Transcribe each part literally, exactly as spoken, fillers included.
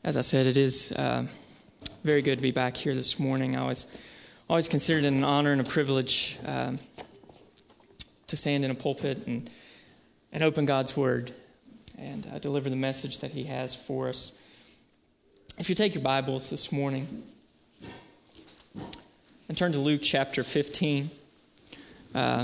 As I said, it is uh, very good to be back here this morning. I always, always considered it an honor and a privilege um, to stand in a pulpit and, and open God's Word and uh, deliver the message that He has for us. If you take your Bibles this morning and turn to Luke chapter fifteen, uh,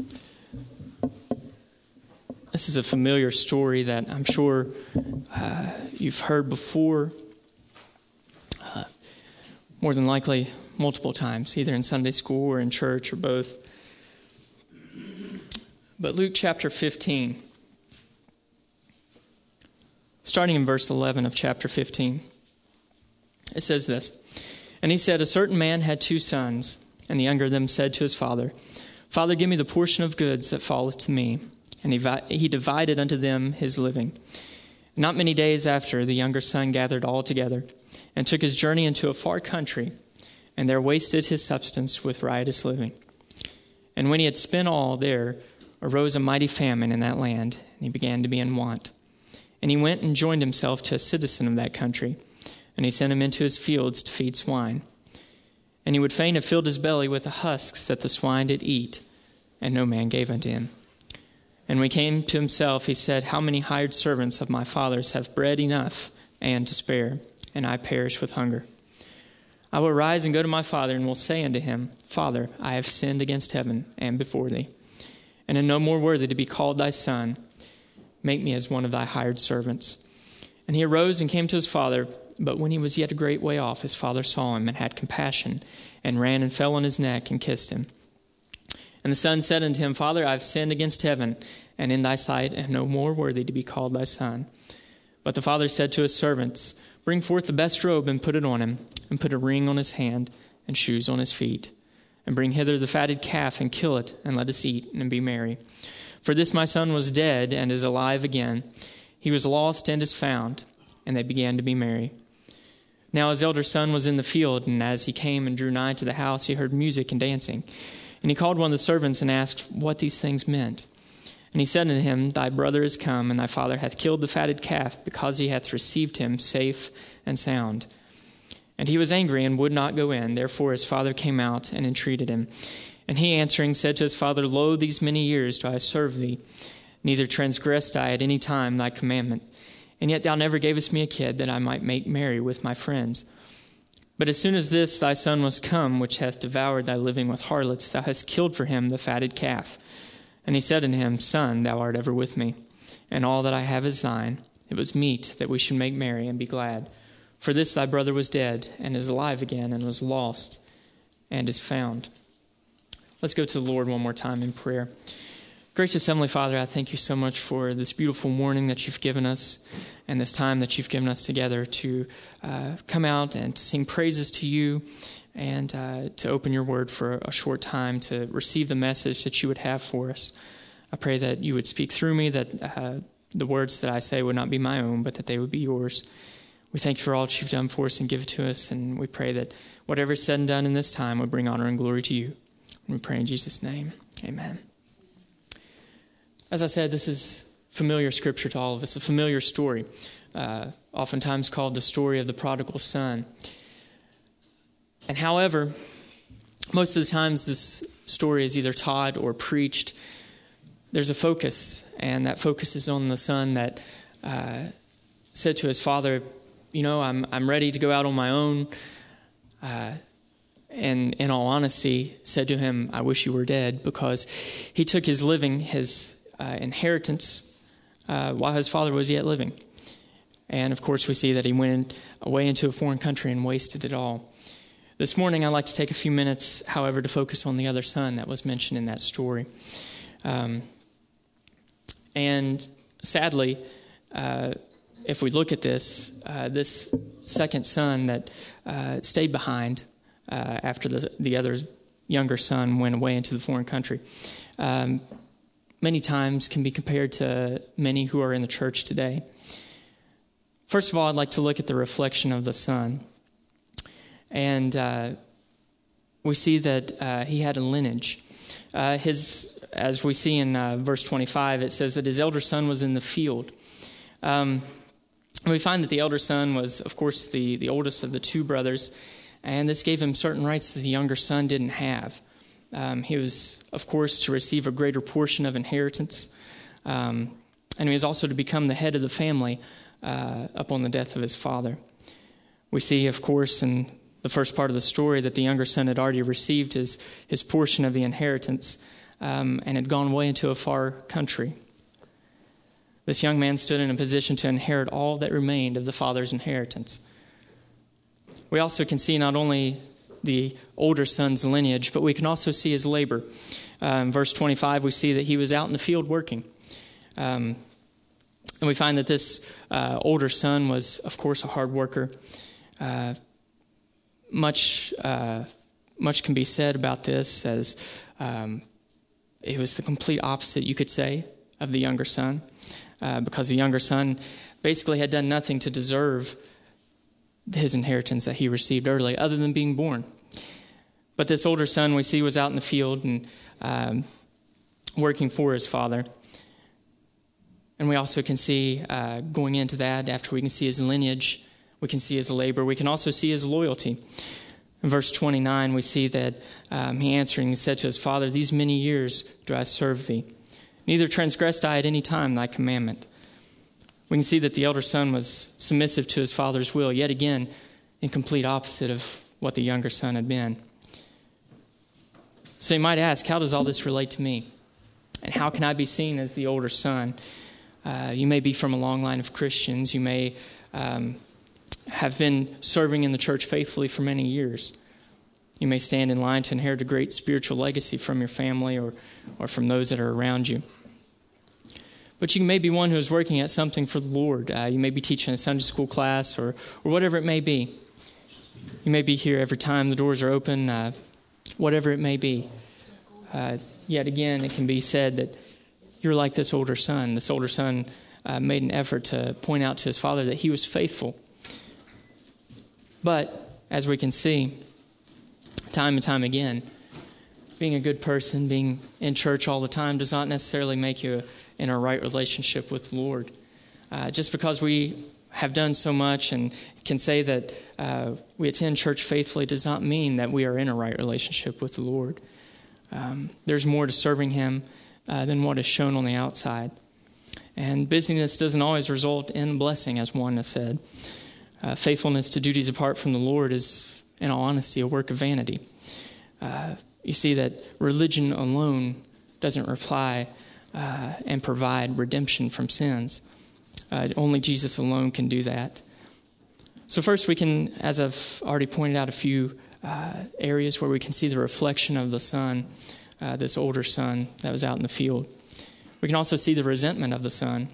this is a familiar story that I'm sure uh, you've heard before, uh, more than likely multiple times, either in Sunday school or in church or both. But Luke chapter fifteen, starting in verse eleven of chapter fifteen, it says this: "And he said, a certain man had two sons, and the younger of them said to his father, Father, give me the portion of goods that falleth to me. And he, he divided unto them his living. Not many days after, the younger son gathered all together, and took his journey into a far country, and there wasted his substance with riotous living. And when he had spent all, there arose a mighty famine in that land, and he began to be in want. And he went and joined himself to a citizen of that country, and he sent him into his fields to feed swine. And he would fain have filled his belly with the husks that the swine did eat, and no man gave unto him. And when he came to himself, he said, How many hired servants of my father's have bread enough and to spare, and I perish with hunger? I will rise and go to my father, and will say unto him, Father, I have sinned against heaven and before thee, and am no more worthy to be called thy son. Make me as one of thy hired servants. And he arose and came to his father. But when he was yet a great way off, his father saw him, and had compassion, and ran and fell on his neck, and kissed him. And the son said unto him, Father, I have sinned against heaven, and in thy sight am no more worthy to be called thy son. But the father said to his servants, Bring forth the best robe, and put it on him, and put a ring on his hand, and shoes on his feet. And bring hither the fatted calf, and kill it, and let us eat, and be merry. For this my son was dead, and is alive again. He was lost, and is found. And they began to be merry. Now his elder son was in the field, and as he came and drew nigh to the house, he heard music and dancing. And he called one of the servants and asked what these things meant. And he said unto him, Thy brother is come, and thy father hath killed the fatted calf, because he hath received him safe and sound. And he was angry and would not go in. Therefore his father came out and entreated him. And he answering said to his father, Lo, these many years do I serve thee, neither transgressed I at any time thy commandment. And yet thou never gavest me a kid, that I might make merry with my friends. But as soon as this thy son was come, which hath devoured thy living with harlots, thou hast killed for him the fatted calf. And he said unto him, Son, thou art ever with me, and all that I have is thine. It was meet that we should make merry and be glad. For this thy brother was dead, and is alive again, and was lost, and is found." Let's go to the Lord one more time in prayer. Gracious Heavenly Father, I thank you so much for this beautiful morning that you've given us, and this time that you've given us together to uh, come out and to sing praises to you, and uh, to open your word for a short time to receive the message that you would have for us. I pray that you would speak through me, that uh, the words that I say would not be my own, but that they would be yours. We thank you for all that you've done for us and give it to us, and we pray that whatever is said and done in this time would bring honor and glory to you. And we pray in Jesus' name. Amen. As I said, this is familiar scripture to all of us, a familiar story, uh, oftentimes called the story of the prodigal son. And however, most of the times this story is either taught or preached, there's a focus, and that focus is on the son that uh, said to his father, you know, I'm I'm ready to go out on my own, uh, and in all honesty, said to him, I wish you were dead, because he took his living, his Uh, inheritance uh, while his father was yet living. And of course we see that he went away into a foreign country and wasted it all. This morning I'd like to take a few minutes, however, to focus on the other son that was mentioned in that story. Um, and sadly, uh, if we look at this, uh, this second son that uh, stayed behind uh, after the, the other younger son went away into the foreign country, um, many times can be compared to many who are in the church today. First of all, I'd like to look at the reflection of the son. And uh, we see that uh, he had a lineage. Uh, his, as we see in uh, verse twenty-five, it says that his elder son was in the field. Um, And we find that the elder son was, of course, the, the oldest of the two brothers, and this gave him certain rights that the younger son didn't have. Um, he was, of course, to receive a greater portion of inheritance, um, and he was also to become the head of the family uh, upon the death of his father. We see, of course, in the first part of the story that the younger son had already received his, his portion of the inheritance um, and had gone away into a far country. This young man stood in a position to inherit all that remained of the father's inheritance. We also can see not only the older son's lineage, but we can also see his labor. Uh, in verse twenty-five, we see that he was out in the field working. Um, and we find that this uh, older son was, of course, a hard worker. Uh, much, uh, much can be said about this, as um, it was the complete opposite, you could say, of the younger son. Uh, because the younger son basically had done nothing to deserve his inheritance that he received early, other than being born. But this older son, we see, was out in the field and um, working for his father. And we also can see, uh, going into that, after we can see his lineage, we can see his labor, we can also see his loyalty. In verse twenty-nine, we see that um, he answering, he said to his father, "These many years do I serve thee. Neither transgressed I at any time thy commandment." We can see that the elder son was submissive to his father's will, yet again, in complete opposite of what the younger son had been. So you might ask, how does all this relate to me? And how can I be seen as the older son? Uh, you may be from a long line of Christians. You may um, have been serving in the church faithfully for many years. You may stand in line to inherit a great spiritual legacy from your family or, or from those that are around you. But you may be one who is working at something for the Lord. Uh, you may be teaching a Sunday school class or, or whatever it may be. You may be here every time the doors are open, uh, whatever it may be. Uh, yet again, it can be said that you're like this older son. This older son uh, made an effort to point out to his father that he was faithful. But, as we can see, time and time again, being a good person, being in church all the time does not necessarily make you in a right relationship with the Lord. Uh, just because we have done so much and can say that uh, we attend church faithfully does not mean that we are in a right relationship with the Lord. Um, there's more to serving Him uh, than what is shown on the outside. And busyness doesn't always result in blessing, as one has said. Uh, faithfulness to duties apart from the Lord is, in all honesty, a work of vanity. Uh, you see that religion alone doesn't reply uh, and provide redemption from sins. Uh, only Jesus alone can do that. So first we can, as I've already pointed out, a few uh, areas where we can see the reflection of the son, uh, this older son that was out in the field. We can also see the resentment of the son.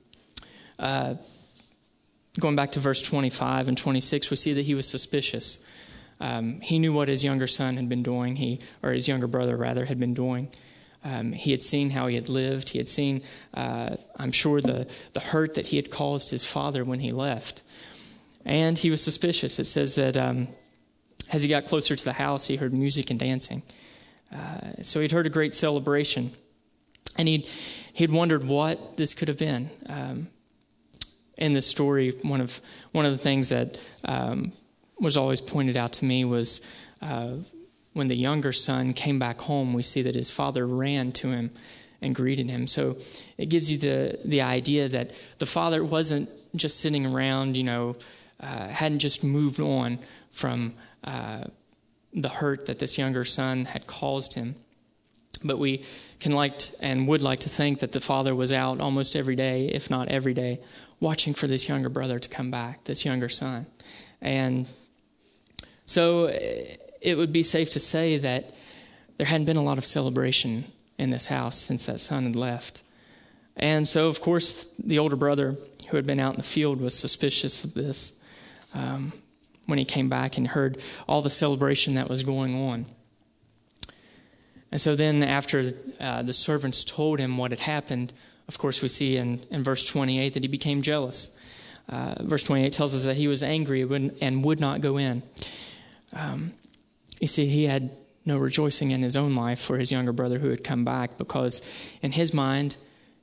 Uh, going back to verse twenty-five and twenty-six, we see that he was suspicious. Um, he knew what his younger son had been doing, he or his younger brother, rather, had been doing. Um, he had seen how he had lived. He had seen, uh, I'm sure, the, the hurt that he had caused his father when he left. And he was suspicious. It says that um, as he got closer to the house, he heard music and dancing. Uh, so he'd heard a great celebration. And he'd, he'd wondered what this could have been. Um, in this story, one of, one of the things that um, was always pointed out to me was uh, when the younger son came back home, we see that his father ran to him and greeted him. So it gives you the, the idea that the father wasn't just sitting around, you know, uh, hadn't just moved on from uh, the hurt that this younger son had caused him. But we can like to, and would like to think that the father was out almost every day, if not every day, watching for this younger brother to come back, this younger son. And so it would be safe to say that there hadn't been a lot of celebration in this house since that son had left. And so, of course, the older brother who had been out in the field was suspicious of this um, when he came back and heard all the celebration that was going on. And so then after uh, the servants told him what had happened, of course, we see in, in verse twenty-eight that he became jealous. Uh, verse twenty-eight tells us that he was angry and would not go in. Um, you see, he had no rejoicing in his own life for his younger brother who had come back, because in his mind,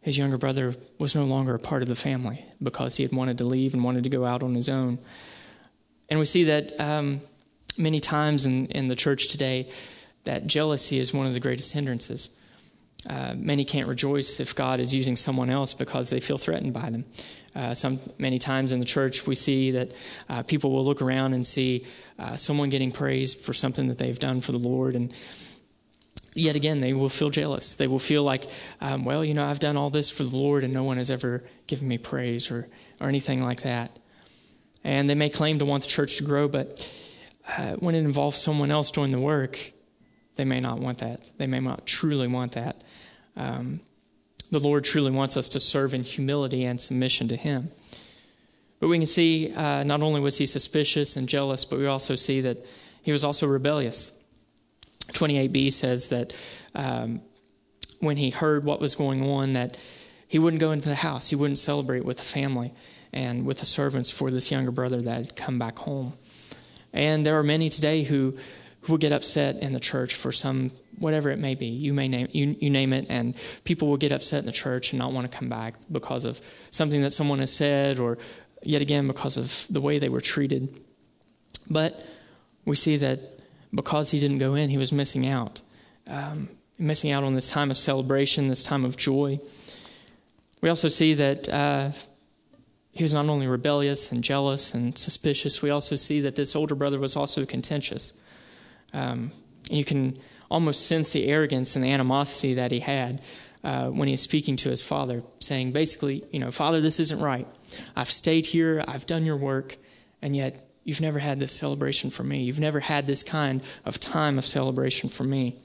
his younger brother was no longer a part of the family because he had wanted to leave and wanted to go out on his own. And we see that um, many times in, in the church today, that jealousy is one of the greatest hindrances. Uh, many can't rejoice if God is using someone else because they feel threatened by them. Uh, some many times in the church, we see that uh, people will look around and see uh, someone getting praised for something that they've done for the Lord, and yet again, they will feel jealous. They will feel like, um, well, you know, I've done all this for the Lord, and no one has ever given me praise or or anything like that. And they may claim to want the church to grow, but uh, when it involves someone else doing the work, they may not want that. They may not truly want that. Um, the Lord truly wants us to serve in humility and submission to Him. But we can see uh, not only was he suspicious and jealous, but we also see that he was also rebellious. twenty-eight b says that um, when he heard what was going on, that he wouldn't go into the house. He wouldn't celebrate with the family and with the servants for this younger brother that had come back home. And there are many today who, who will get upset in the church for some, whatever it may be. You may name you, you name it, and people will get upset in the church and not want to come back because of something that someone has said, or yet again because of the way they were treated. But we see that because he didn't go in, he was missing out. Um, missing out on this time of celebration, this time of joy. We also see that uh, he was not only rebellious and jealous and suspicious, we also see that this older brother was also contentious. Um, you can almost sense the arrogance and the animosity that he had uh, when he's speaking to his father, saying basically, you know, Father, this isn't right. I've stayed here, I've done your work, and yet you've never had this celebration for me. You've never had this kind of time of celebration for me.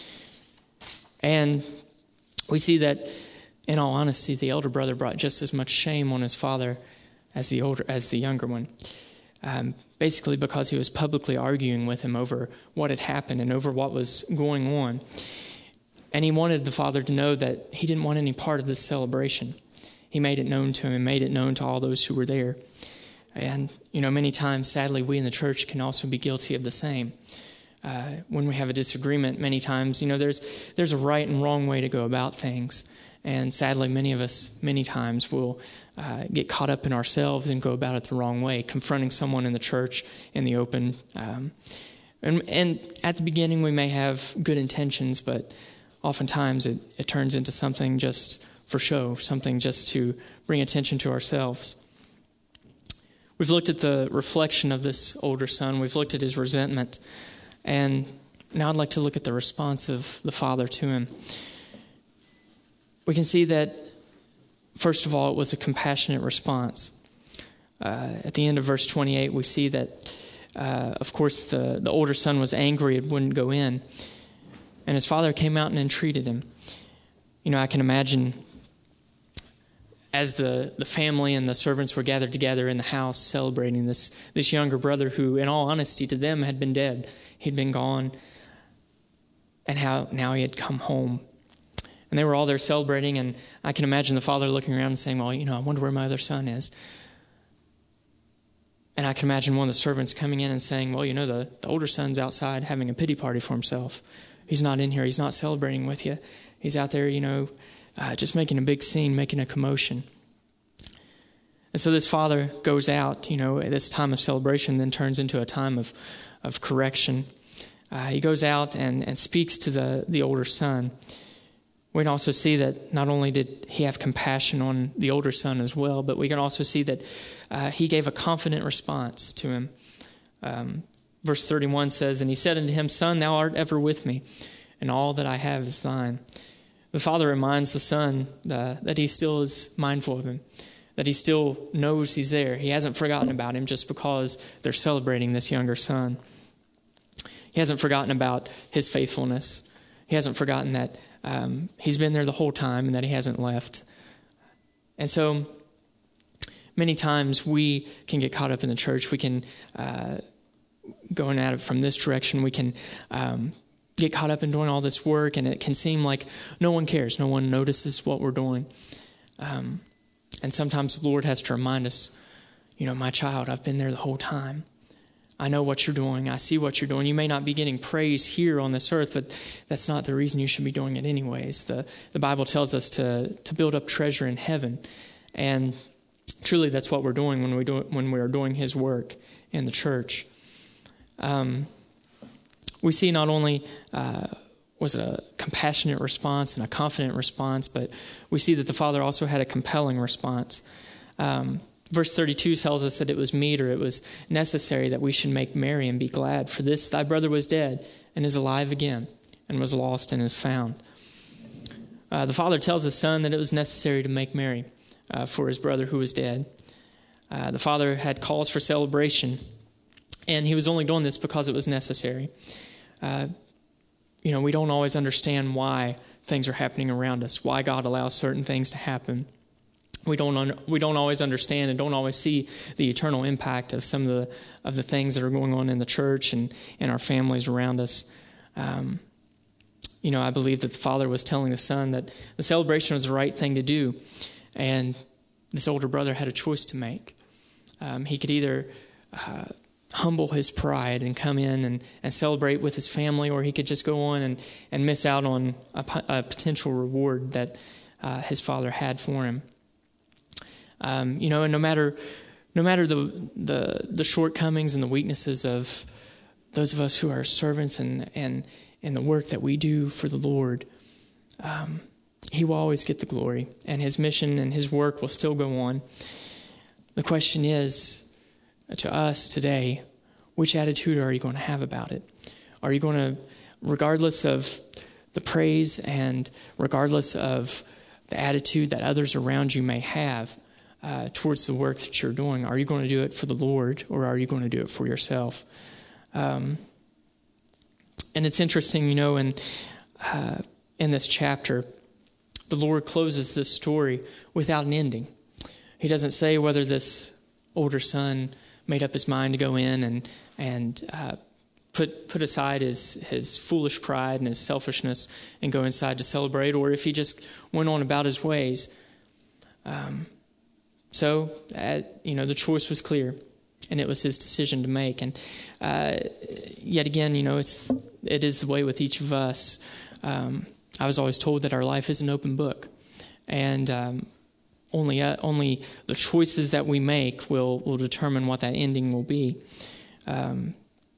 And we see that, in all honesty, the elder brother brought just as much shame on his father as the older, as the younger one. Um, basically because he was publicly arguing with him over what had happened and over what was going on. And he wanted the father to know that he didn't want any part of this celebration. He made it known to him and made it known to all those who were there. And, you know, many times, sadly, we in the church can also be guilty of the same. Uh, when we have a disagreement, many times, you know, there's there's a right and wrong way to go about things. And sadly, many of us, many times, will uh, get caught up in ourselves and go about it the wrong way, confronting someone in the church in the open. Um, and, and at the beginning, we may have good intentions, but oftentimes it, it turns into something just for show, something just to bring attention to ourselves. We've looked at the reflection of this older son. We've looked at his resentment. And now I'd like to look at the response of the father to him. We can see that, first of all, it was a compassionate response. Uh, at the end of verse twenty-eight, we see that, uh, of course, the, the older son was angry and wouldn't go in. And his father came out and entreated him. You know, I can imagine as the, the family and the servants were gathered together in the house celebrating this, this younger brother who, in all honesty, to them had been dead. He'd been gone, and how now he had come home. And they were all there celebrating, and I can imagine the father looking around and saying, well, you know, I wonder where my other son is. And I can imagine one of the servants coming in and saying, well, you know, the, the older son's outside having a pity party for himself. He's not in here. He's not celebrating with you. He's out there, you know, uh, just making a big scene, making a commotion. And so this father goes out, you know, at this time of celebration, then turns into a time of, of correction. Uh, he goes out and, and speaks to the, the older son. We can also see that not only did he have compassion on the older son as well, but we can also see that uh, he gave a confident response to him. Um, verse thirty-one says, and he said unto him, Son, thou art ever with me, and all that I have is thine. The father reminds the son uh, that he still is mindful of him, that he still knows he's there. He hasn't forgotten about him just because they're celebrating this younger son. He hasn't forgotten about his faithfulness. He hasn't forgotten that Um, he's been there the whole time and that he hasn't left. And so many times we can get caught up in the church. We can, uh, going at it from this direction, we can um, get caught up in doing all this work, and it can seem like no one cares. No one notices what we're doing. Um, and sometimes the Lord has to remind us, you know, my child, I've been there the whole time. I know what you're doing. I see what you're doing. You may not be getting praise here on this earth, but that's not the reason you should be doing it anyways. The the Bible tells us to to build up treasure in heaven. And truly that's what we're doing when we do when we are doing his work in the church. Um, we see not only uh, was a compassionate response and a confident response, but we see that the Father also had a compelling response. Um, Verse thirty-two tells us that it was meet or it was necessary that we should make merry and be glad. For this thy brother was dead and is alive again, and was lost and is found. Uh, the Father tells his Son that it was necessary to make merry uh, for his brother who was dead. Uh, the Father had cause for celebration, and he was only doing this because it was necessary. Uh, you know, we don't always understand why things are happening around us, why God allows certain things to happen. We don't un- we don't always understand and don't always see the eternal impact of some of the of the things that are going on in the church and in our families around us. Um, you know, I believe that the Father was telling the Son that the celebration was the right thing to do, and this older brother had a choice to make. Um, he could either uh, humble his pride and come in and, and celebrate with his family, or he could just go on and, and miss out on a, a potential reward that uh, his father had for him. Um, you know, and no matter, no matter the, the the shortcomings and the weaknesses of those of us who are servants and and and the work that we do for the Lord, um, He will always get the glory, and His mission and His work will still go on. The question is, to us today, which attitude are you going to have about it? Are you going to, regardless of the praise and regardless of the attitude that others around you may have, Uh, towards the work that you're doing, are you going to do it for the Lord, or are you going to do it for yourself? Um, and it's interesting, you know, in uh, in this chapter, the Lord closes this story without an ending. He doesn't say whether this older son made up his mind to go in and and uh, put put aside his his foolish pride and his selfishness and go inside to celebrate, or if he just went on about his ways. Um, So, uh, you know, the choice was clear, and it was his decision to make. And uh, yet again, you know, it's it is the way with each of us. Um, I was always told that our life is an open book, and um, only uh, only the choices that we make will will determine what that ending will be. Um,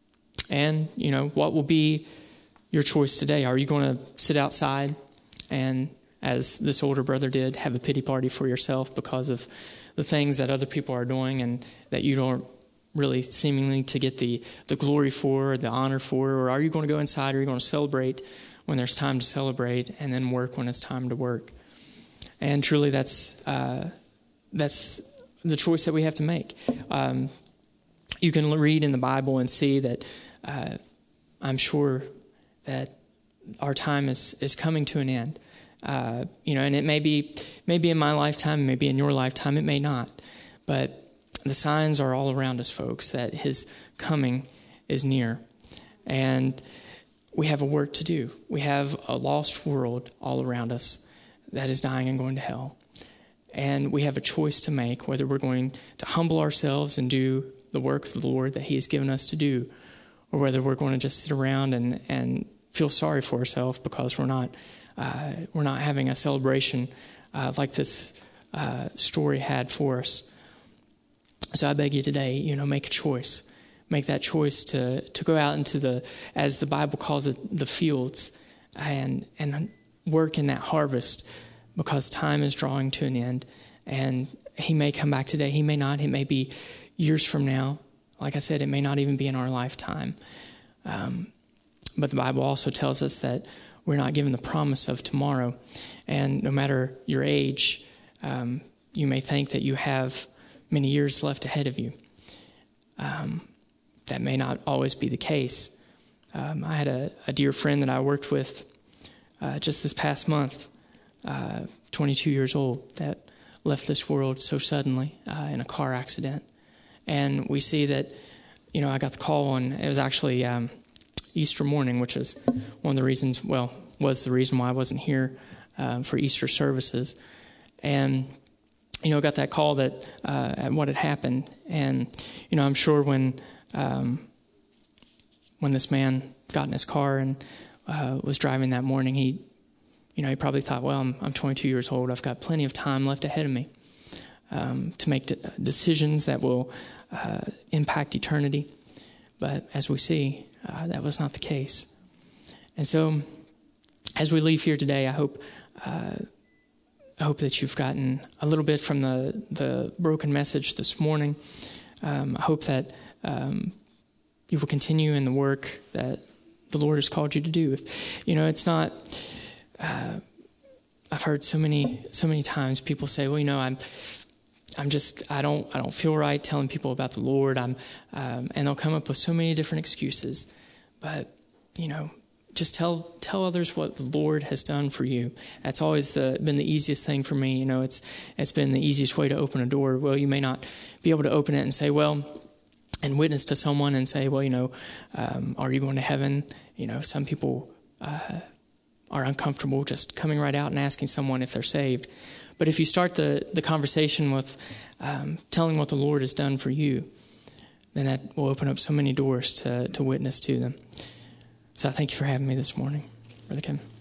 and you know, what will be your choice today? Are you going to sit outside and, as this older brother did, have a pity party for yourself because of the things that other people are doing and that you don't really seemingly to get the, the glory for or the honor for? Or are you going to go inside, or are you going to celebrate when there's time to celebrate and then work when it's time to work? And truly that's uh, that's the choice that we have to make. Um, you can read in the Bible and see that uh, I'm sure that our time is, is coming to an end. Uh, you know, and it may be, maybe in my lifetime, maybe in your lifetime, it may not. But the signs are all around us, folks, that His coming is near. And we have a work to do. We have a lost world all around us that is dying and going to hell. And we have a choice to make, whether we're going to humble ourselves and do the work of the Lord that He has given us to do, or whether we're going to just sit around and, and feel sorry for ourselves because we're not Uh, we're not having a celebration uh, like this uh, story had for us. So I beg you today, you know, make a choice. Make that choice to to go out into the, as the Bible calls it, the fields, and and work in that harvest, because time is drawing to an end. And He may come back today. He may not. It may be years from now. Like I said, it may not even be in our lifetime. Um, but the Bible also tells us that we're not given the promise of tomorrow. And no matter your age, um, you may think that you have many years left ahead of you. Um, that may not always be the case. Um, I had a, a dear friend that I worked with uh, just this past month, uh, twenty-two years old, that left this world so suddenly uh, in a car accident. And we see that, you know, I got the call on, it was actually Um, Easter morning, which is one of the reasons, well, was the reason why I wasn't here um, for Easter services. And, you know, got that call that uh, at what had happened. And, you know, I'm sure when um, when this man got in his car and uh, was driving that morning, he, you know, he probably thought, well, I'm, I'm twenty-two years old. I've got plenty of time left ahead of me um, to make de- decisions that will uh, impact eternity. But as we see, uh, that was not the case. And so, as we leave here today, I hope uh, I hope that you've gotten a little bit from the the broken message this morning. Um, I hope that um, you will continue in the work that the Lord has called you to do. If, you know, it's not. Uh, I've heard so many so many times people say, "Well, you know, I'm." I'm just, I don't, I don't feel right telling people about the Lord. I'm, um, and they'll come up with so many different excuses. But, you know, just tell, tell others what the Lord has done for you. That's always the, been the easiest thing for me. You know, it's, it's been the easiest way to open a door. Well, you may not be able to open it and say, well, and witness to someone and say, well, you know, um, are you going to heaven? You know, some people, uh, are uncomfortable just coming right out and asking someone if they're saved. But if you start the, the conversation with um, telling what the Lord has done for you, then that will open up so many doors to, to witness to them. So I thank you for having me this morning, Brother Kim.